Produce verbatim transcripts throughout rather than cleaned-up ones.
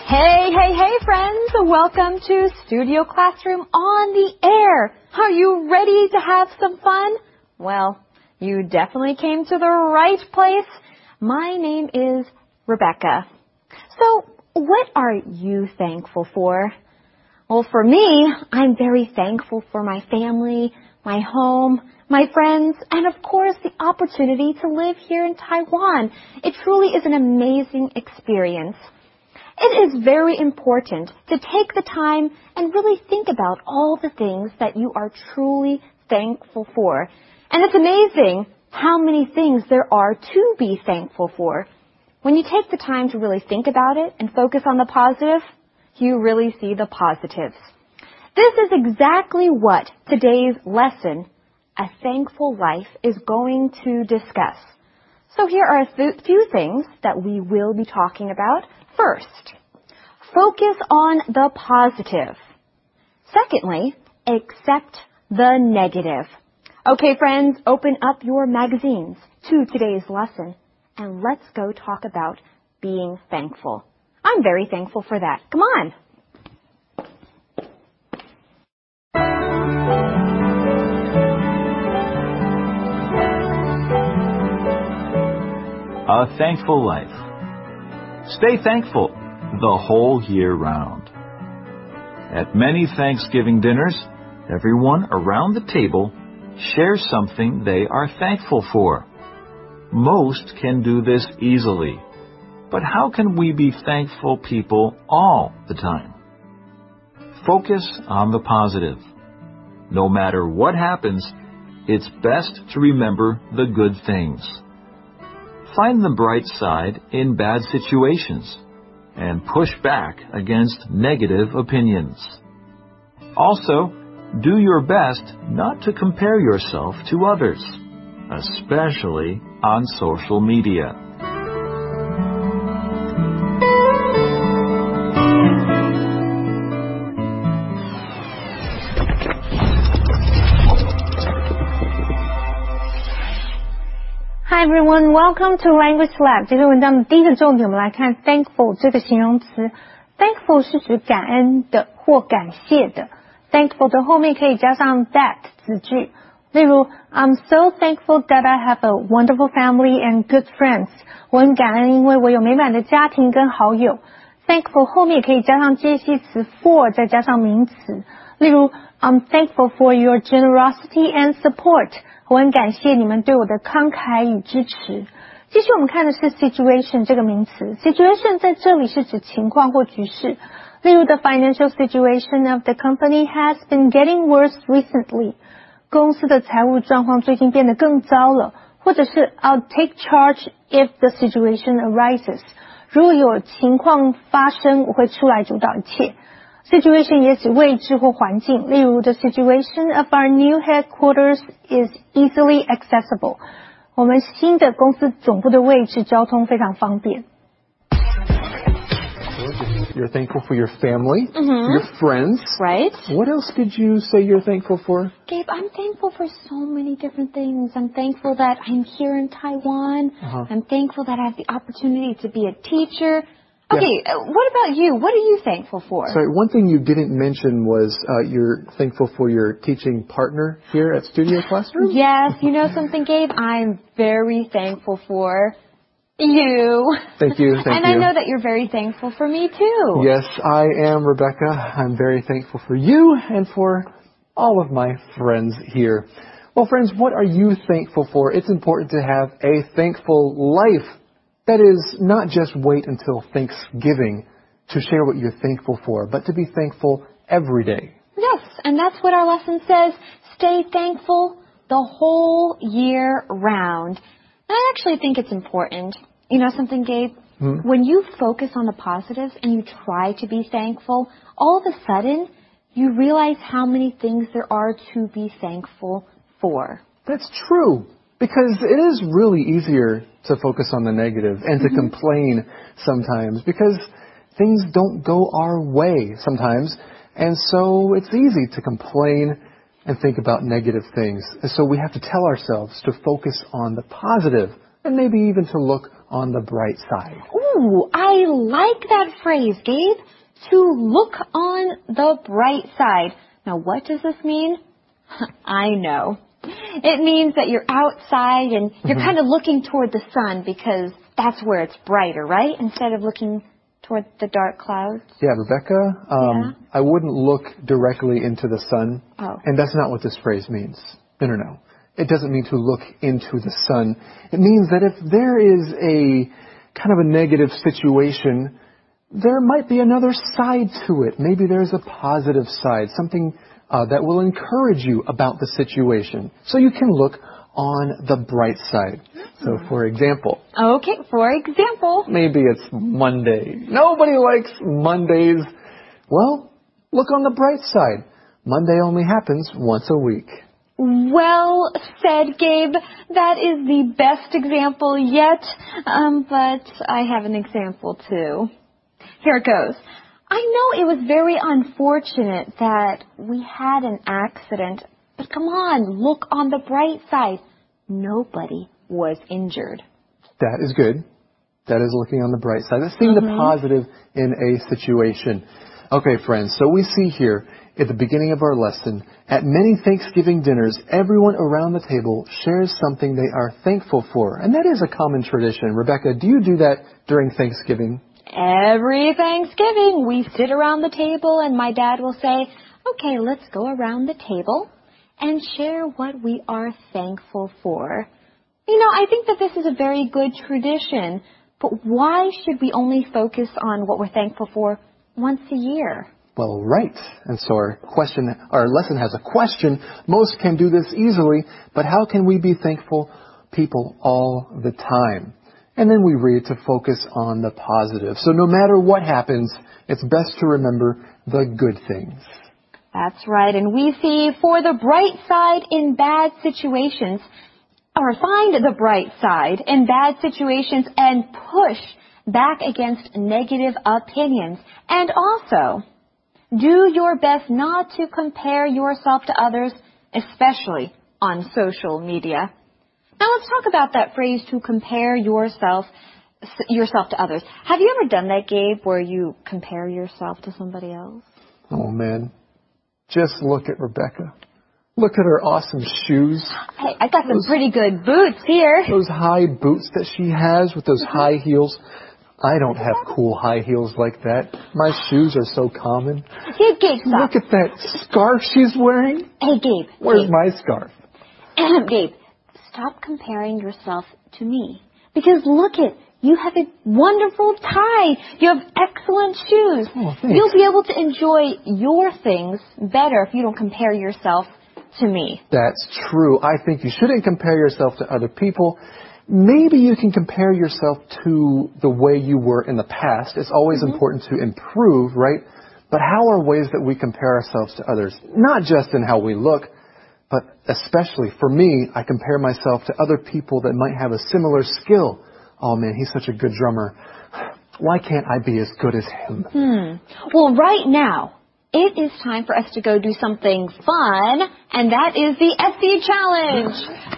Hey, hey, hey, friends! Welcome to Studio Classroom on the air. Are you ready to have some fun? Well, you definitely came to the right place. My name is Rebecca. So, what are you thankful for? Well, for me, I'm very thankful for my family, my home, my friends, and of course the opportunity to live here in Taiwan. It truly is an amazing experience. It is very important to take the time and really think about all the things that you are truly thankful for. And it's amazing how many things there are to be thankful for. When you take the time to really think about it and focus on the positive, you really see the positives. This is exactly what today's lesson, A Thankful Life, is going to discuss. So here are a th- few things that we will be talking about. First, focus on the positive. Secondly, accept the negative. Okay, friends, open up your magazines to today's lesson, and let's go talk about being thankful. I'm very thankful for that. Come on. A Thankful Life. Stay thankful the whole year round. At many Thanksgiving dinners, everyone around the table shares something they are thankful for. Most can do this easily, but how can we be thankful people all the time? Focus on the positive. No matter what happens, it's best to remember the good things. Find the bright side in bad situations and push back against negative opinions. Also, do your best not to compare yourself to others, especially on social media. Hi everyone, welcome to Language Lab. 这篇文章的第一个重点，我们来看 thankful 这个形容词。thankful 是指感恩的或感谢的。thankful 的后面可以加上 that 子句。例如 I'm so thankful that I have a wonderful family and good friends. 我很感恩，因为我有美满的家庭跟好友。thankful 后面也可以加上介系词 for 再加上名词。例如 I'm thankful for your generosity and support. 我很感谢你们对我的慷慨与支持。继续我们看的是 situation 这个名词。situation 在这里是指情况或局势。例如 the financial situation of the company has been getting worse recently. 公司的财务状况最近变得更糟了。或者是 I'll take charge if the situation arises. 如果有情况发生，我会出来主导一切。Situation 也指位置或环境，例如 The situation of our new headquarters is easily accessible. 我们新的公司总部的位置交通非常方便。 You're thankful for your family, Mm-hmm. your friends. Right. What else could you say you're thankful for? Gabe, I'm thankful for so many different things. I'm thankful that I'm here in Taiwan. Uh-huh. I'm thankful that I have the opportunity to be a teacher. Okay, yeah. uh, what about you? What are you thankful for? Sorry, one thing you didn't mention was uh, you're thankful for your teaching partner here at Studio Classroom? Yes, you know something, Gabe? I'm very thankful for you. Thank you, thank and you. I know that you're very thankful for me, too. Yes, I am, Rebecca. I'm very thankful for you and for all of my friends here. Well, friends, what are you thankful for? It's important to have a thankful life. That is, not just wait until Thanksgiving to share what you're thankful for, but to be thankful every day. Yes, and that's what our lesson says. Stay thankful the whole year round. And I actually think it's important. You know something, Gabe? Hmm? When you focus on the positives and you try to be thankful, all of a sudden, you realize how many things there are to be thankful for. That's true. Because it is really easier to focus on the negative and to Mm-hmm. complain sometimes because things don't go our way sometimes. And so it's easy to complain and think about negative things. And so we have to tell ourselves to focus on the positive and maybe even to look on the bright side. Ooh, I like that phrase, Gabe. To look on the bright side. Now, what does this mean? I know. It means that you're outside and you're mm-hmm. kind of looking toward the sun because that's where it's brighter, right? Instead of looking toward the dark clouds. Yeah, Rebecca, um, yeah. I wouldn't look directly into the sun. Oh. And that's not what this phrase means. No, no, no. It doesn't mean to look into the sun. It means that if there is a kind of a negative situation, there might be another side to it. Maybe there's a positive side, something uh, that will encourage you about the situation. So you can look on the bright side. So for example. Okay, for example. Maybe it's Monday. Nobody likes Mondays. Well, look on the bright side. Monday only happens once a week. Well said, Gabe. That is the best example yet. Um, but I have an example too. Here it goes. I know it was very unfortunate that we had an accident, but come on, look on the bright side. Nobody was injured. That is good. That is looking on the bright side. That's seeing mm-hmm. the positive in a situation. Okay, friends, so we see here at the beginning of our lesson, at many Thanksgiving dinners, everyone around the table shares something they are thankful for. And that is a common tradition. Rebecca, do you do that during Thanksgiving? Every Thanksgiving, we sit around the table and my dad will say, okay, let's go around the table and share what we are thankful for. You know, I think that this is a very good tradition, but why should we only focus on what we're thankful for once a year? Well, right. And so our question, our lesson has a question. Most can do this easily, but how can we be thankful people all the time? And then we read to focus on the positive. So no matter what happens, it's best to remember the good things. That's right. And we see for the bright side in bad situations, or find the bright side in bad situations and push back against negative opinions. And also, do your best not to compare yourself to others, especially on social media. Now let's talk about that phrase, to compare yourself yourself to others. Have you ever done that, Gabe, where you compare yourself to somebody else? Oh, man. Just look at Rebecca. Look at her awesome shoes. Hey, I got those, some pretty good boots here. Those high boots that she has with those mm-hmm. high heels. I don't have cool high heels like that. My shoes are so common. Hey, Gabe, stop. Look at that scarf she's wearing. Hey, Gabe. Where's Gabe. my scarf? Gabe, stop comparing yourself to me. Because look it, you have a wonderful tie. You have excellent shoes. Oh, thanks. You'll be able to enjoy your things better if you don't compare yourself to me. That's true. I think you shouldn't compare yourself to other people. Maybe you can compare yourself to the way you were in the past. It's always mm-hmm. important to improve, right? But how are ways that we compare ourselves to others? Not just in how we look, but especially for me, I compare myself to other people that might have a similar skill. Oh man, he's such a good drummer. Why can't I be as good as him? Hmm. Well, right now, it is time for us to go do something fun, and that is the S C Challenge.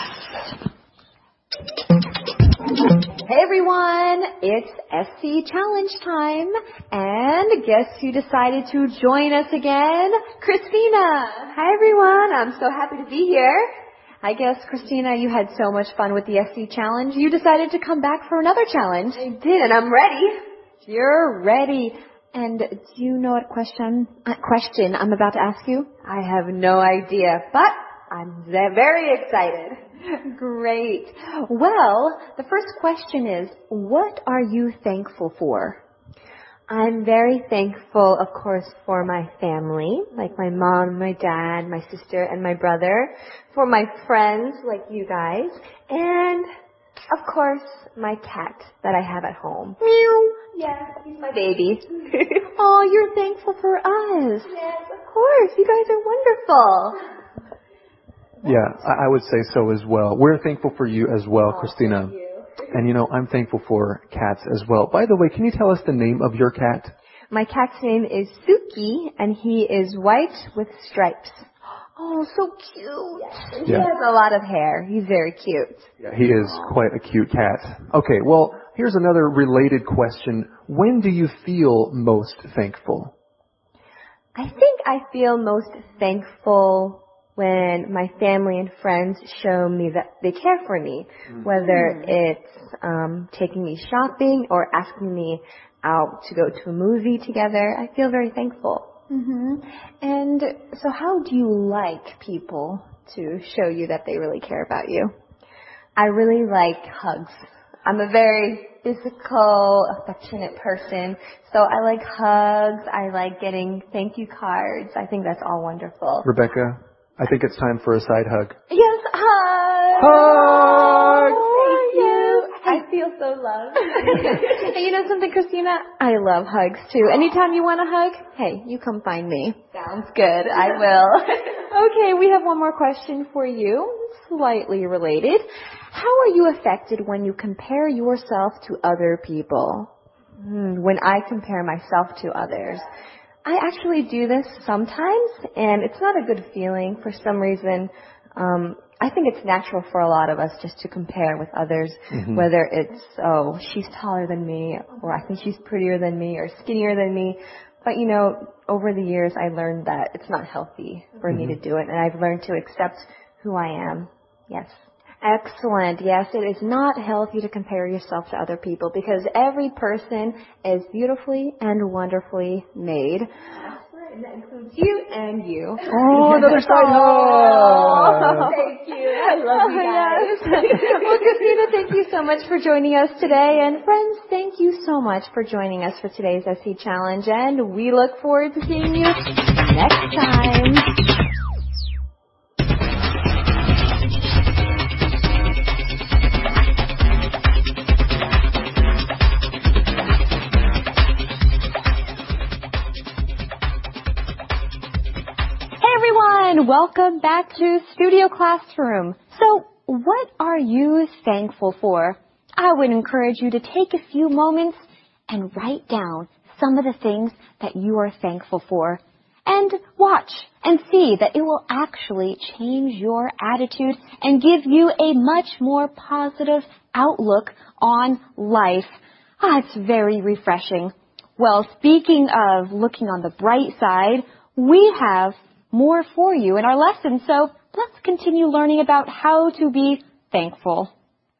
Hey everyone, it's S C Challenge time, and guess who decided to join us again? Christina! Hi everyone, I'm so happy to be here. I guess, Christina, you had so much fun with the S C Challenge, you decided to come back for another challenge. I did, and I'm ready. You're ready. And do you know what question, uh, question I'm about to ask you? I have no idea, but I'm very excited. Great. Well, the first question is, what are you thankful for? I'm very thankful, of course, for my family, like my mom, my dad, my sister, and my brother, for my friends, like you guys, and, of course, my cat that I have at home. Meow. Yes, he's my baby. Oh, you're thankful for us. Yes, of course. You guys are wonderful. Yeah, I would say so as well. We're thankful for you as well, oh, Christina. Thank you. And you know, I'm thankful for cats as well. By the way, can you tell us the name of your cat? My cat's name is Suki, and he is white with stripes. Oh, so cute. Yes. He Yeah. has a lot of hair. He's very cute. Yeah, he is quite a cute cat. Okay, well, here's another related question. When do you feel most thankful? I think I feel most thankful when my family and friends show me that they care for me, whether it's um, taking me shopping or asking me out to go to a movie together. I feel very thankful. Mm-hmm. And so how do you like people to show you that they really care about you? I really like hugs. I'm a very physical, affectionate person, so I like hugs. I like getting thank you cards. I think that's all wonderful. Rebecca, I think it's time for a side hug. Yes, hugs! Hug! Thank you. I feel so loved. And you know something, Christina? I love hugs too. Anytime you want a hug, hey, you come find me. Sounds good. I will. Okay, we have one more question for you, slightly related. How are you affected when you compare yourself to other people? Hmm, when I compare myself to others, I actually do this sometimes, and it's not a good feeling for some reason. Um, I think it's natural for a lot of us just to compare with others, mm-hmm. whether it's, oh, she's taller than me, or I think she's prettier than me, or skinnier than me. But, you know, over the years, I learned that it's not healthy for mm-hmm. me to do it, and I've learned to accept who I am. Yes. Excellent. Yes, it is not healthy to compare yourself to other people because every person is beautifully and wonderfully made. And that includes you and you. Oh, another side hug! Thank you. I love you guys. Yes. Well, Christina, thank you so much for joining us today. And friends, thank you so much for joining us for today's S C Challenge. And we look forward to seeing you next time. Welcome back to Studio Classroom. So, what are you thankful for? I would encourage you to take a few moments and write down some of the things that you are thankful for. And watch and see that it will actually change your attitude and give you a much more positive outlook on life. Ah, it's very refreshing. Well, speaking of looking on the bright side, we have more for you in our lesson, so let's continue learning about how to be thankful.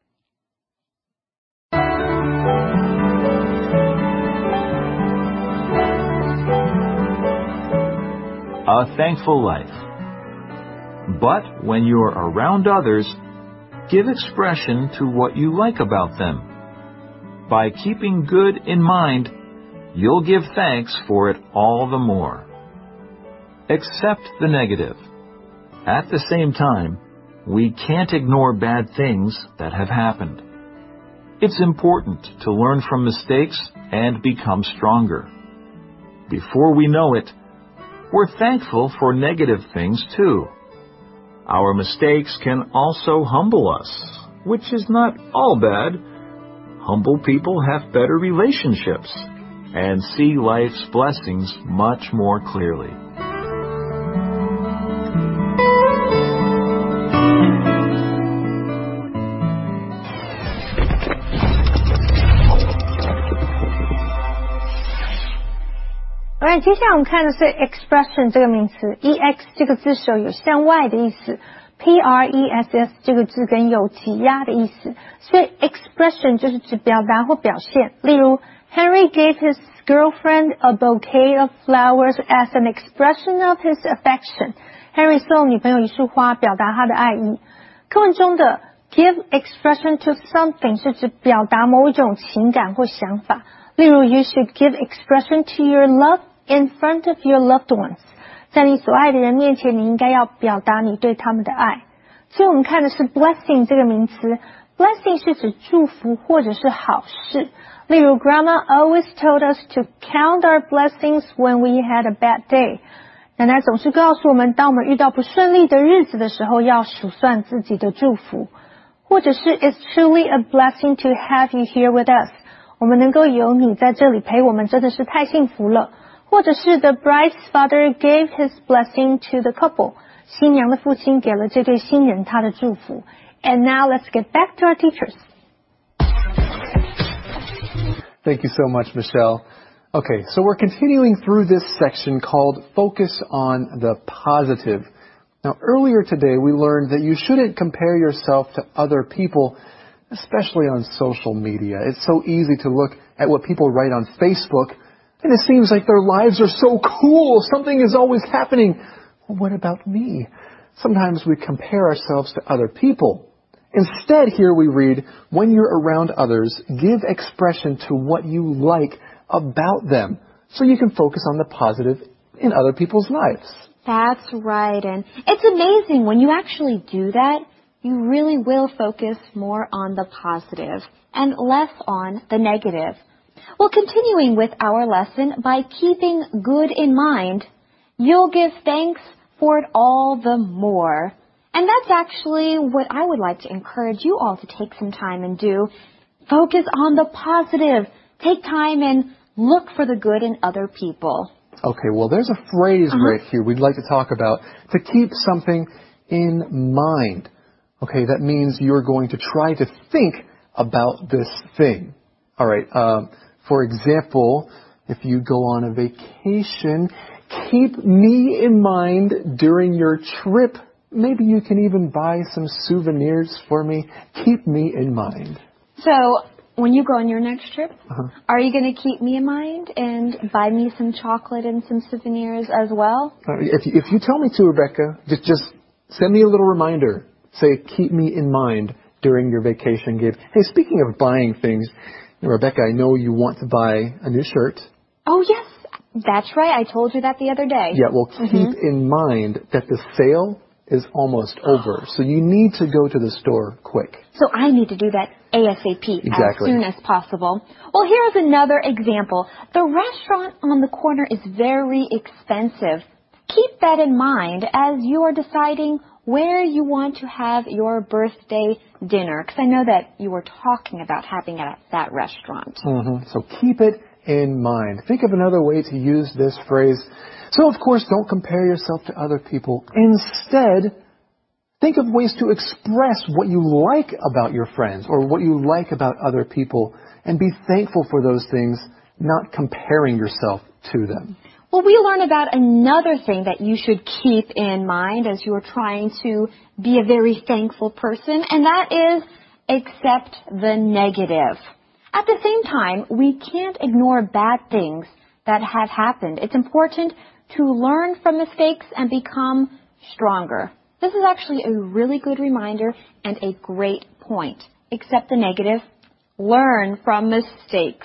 A thankful life. But when you're around others, give expression to what you like about them. By keeping good in mind, you'll give thanks for it all the more. Accept the negative. At the same time, we can't ignore bad things that have happened. It's important to learn from mistakes and become stronger. Before we know it, we're thankful for negative things too. Our mistakes can also humble us, which is not all bad. Humble people have better relationships and see life's blessings much more clearly. Alright， 接下来我们看的是 expression 这个名词 ，ex 这个字首有向外的意思 ，p r e s s 这个字根有挤压的意思，所以 expression 就是指表达或表现。例如 ，Henry gave his girlfriend a bouquet of flowers as an expression of his affection. Henry 送女朋友一束花，表达他的爱意。课文中的 give expression to something 是指表达某一种情感或想法。例如 ，you should give expression to your love in front of your loved ones. 在你所爱的人面前，你应该要表达你对他们的爱。所以我们看的是 blessing 这个名词 ，blessing 是指祝福或者是好事。例如 ，Grandma always told us to count our blessings when we had a bad day. 奶奶总是告诉我们，当我们遇到不顺利的日子的时候，要数算自己的祝福。或者是 It's truly a blessing to have you here with us. 我们能够有你在这里陪我们，真的是太幸福了。或者是 The bride's father gave his blessing to the couple. 新娘的父亲给了这对新人他的祝福。And now let's get back to our teachers. Thank you so much, Michelle. Okay, so we're continuing through this section called Focus on the Positive. Now, earlier today we learned that you shouldn't compare yourself to other people, especially on social media. It's so easy to look at what people write on Facebook, and it seems like their lives are so cool. Something is always happening. Well, what about me? Sometimes we compare ourselves to other people. Instead, here we read, when you're around others, give expression to what you like about them, so you can focus on the positive in other people's lives. That's right, and it's amazing when you actually do that, you really will focus more on the positive and less on the negative. Well, continuing with our lesson, by keeping good in mind, you'll give thanks for it all the more. And that's actually what I would like to encourage you all to take some time and do. Focus on the positive. Take time and look for the good in other people. Okay, well, there's a phrase uh-huh. right here we'd like to talk about. To keep something in mind. Okay, that means you're going to try to think about this thing. All right, um, for example, if you go on a vacation, keep me in mind during your trip. Maybe you can even buy some souvenirs for me. Keep me in mind. So, when you go on your next trip, uh-huh. are you going to keep me in mind and buy me some chocolate and some souvenirs as well? Uh, if, if you tell me to, Rebecca, just, just send me a little reminder. Say, keep me in mind during your vacation gift. Hey, speaking of buying things, Rebecca, I know you want to buy a new shirt. Oh, yes. That's right. I told you that the other day. Yeah, well, keep mm-hmm. in mind that the sale is almost over. So you need to go to the store quick. So I need to do that ASAP, exactly. as soon as possible. Well, here's another example. The restaurant on the corner is very expensive. Keep that in mind as you are deciding where you want to have your birthday dinner. Because I know that you were talking about having it at that restaurant. Mm-hmm. So keep it in mind. Think of another way to use this phrase. So, of course, don't compare yourself to other people. Instead, think of ways to express what you like about your friends or what you like about other people and be thankful for those things, not comparing yourself to them. Well, we learn about another thing that you should keep in mind as you are trying to be a very thankful person, and that is accept the negative. At the same time, we can't ignore bad things that have happened. It's important to learn from mistakes and become stronger. This is actually a really good reminder and a great point. Accept the negative. Learn from mistakes.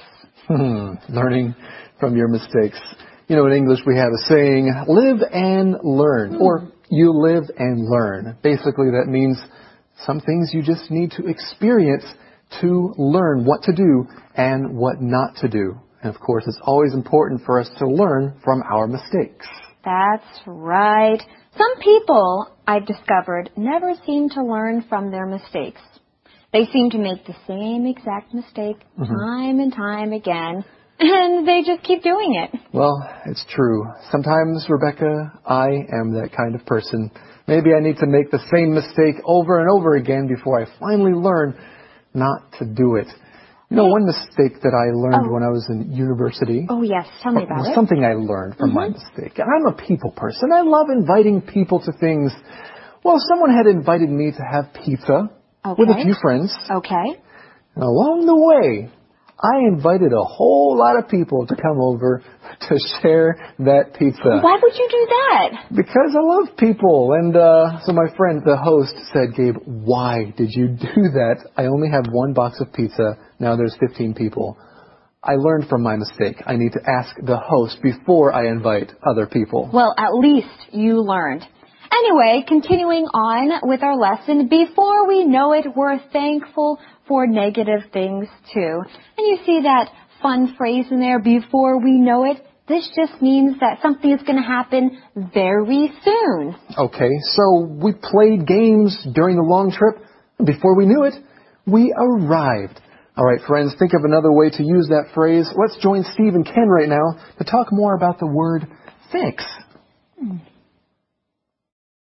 Learning from your mistakes. You know, in English we have a saying, live and learn, mm. or you live and learn. Basically that means some things you just need to experience to learn what to do and what not to do. And of course, it's always important for us to learn from our mistakes. That's right. Some people, I've discovered, never seem to learn from their mistakes. They seem to make the same exact mistake mm-hmm. time and time again, and they just keep doing it. Well, it's true. Sometimes, Rebecca, I am that kind of person. Maybe I need to make the same mistake over and over again before I finally learn not to do it. You know, one mistake that I learned oh. when I was in university. Oh, yes. Tell me about was it. Something I learned from mm-hmm. my mistake. I'm a people person. I love inviting people to things. Well, someone had invited me to have pizza okay. with a few friends. Okay. And along the way, I invited a whole lot of people to come over to share that pizza. Why would you do that? Because I love people. And uh, so my friend, the host, said, Gabe, why did you do that? I only have one box of pizza. Now there's fifteen people. I learned from my mistake. I need to ask the host before I invite other people. Well, at least you learned. Anyway, continuing on with our lesson, before we know it, we're thankful for negative things too. And you see that fun phrase in there, before we know it? This just means that something is going to happen very soon. Okay, so we played games during the long trip. Before we knew it, we arrived. All right, friends, think of another way to use that phrase. Let's join Steve and Ken right now to talk more about the word thanks.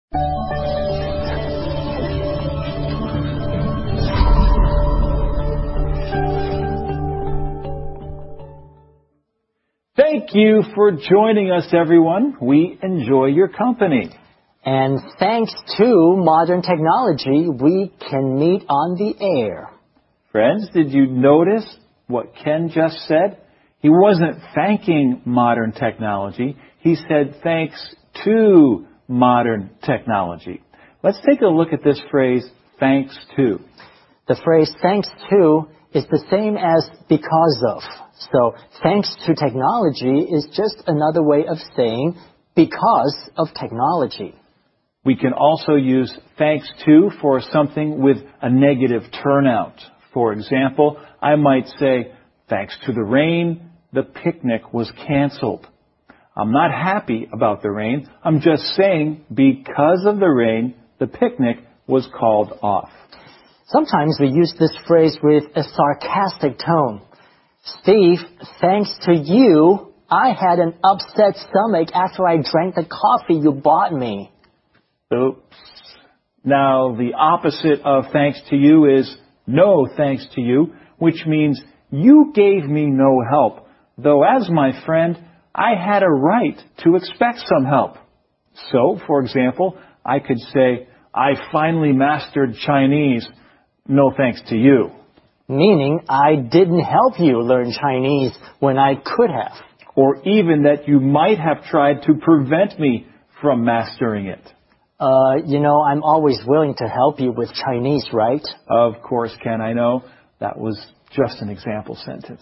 Thank you for joining us, everyone. We enjoy your company. And thanks to modern technology, we can meet on the air. Friends, did you notice what Ken just said? He wasn't thanking modern technology. He said thanks to modern technology. Let's take a look at this phrase, thanks to. The phrase thanks to is the same as because of. So thanks to technology is just another way of saying because of technology. We can also use thanks to for something with a negative turnout. For example, I might say, thanks to the rain, the picnic was canceled. I'm not happy about the rain. I'm just saying because of the rain, the picnic was called off. Sometimes we use this phrase with a sarcastic tone. Steve, thanks to you, I had an upset stomach after I drank the coffee you bought me. Oops. Now, the opposite of thanks to you is no thanks to you, which means you gave me no help, though as my friend, I had a right to expect some help. So, for example, I could say, I finally mastered Chinese, no thanks to you. Meaning, I didn't help you learn Chinese when I could have. Or even that you might have tried to prevent me from mastering it. Uh, you know, I'm always willing to help you with Chinese, right? Of course, Ken, I know. That was just an example sentence.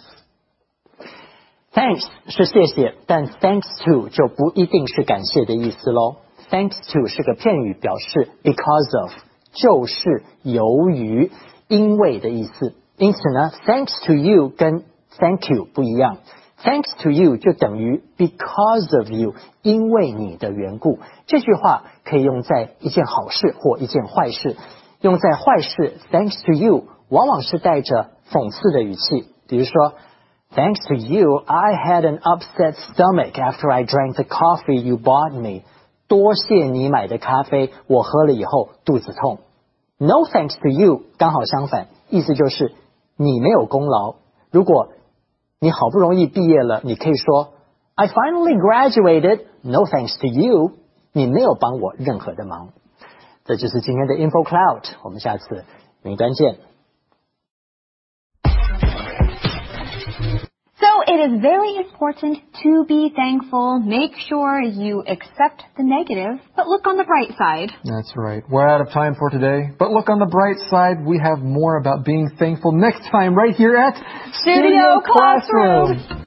Thanks 是谢谢，但 thanks to 就不一定是感谢的意思咯。Thanks to 是个片语，表示 because of 就是由于因为的意思。因此呢 thanks to you 跟 thank you 不一样。Thanks to you 就等于 because of you 因为你的缘故。这句话可以用在一件好事或一件坏事。用在坏事 thanks to you 往往是带着讽刺的语气，比如说 Thanks to you, I had an upset stomach after I drank the coffee you bought me. 多谢你买的咖啡，我喝了以后肚子痛。No thanks to you 刚好相反，意思就是你没有功劳。如果你好不容易毕业了，你可以说 I finally graduated. No thanks to you. 你没有帮我任何的忙。这就是今天的 Info Cloud， 我们下次云端见。 So it is very important to be thankful. Make sure you accept the negative, but look on the bright side. That's right. We're out of time for today, but look on the bright side. We have more about being thankful next time right here at Studio Classroom.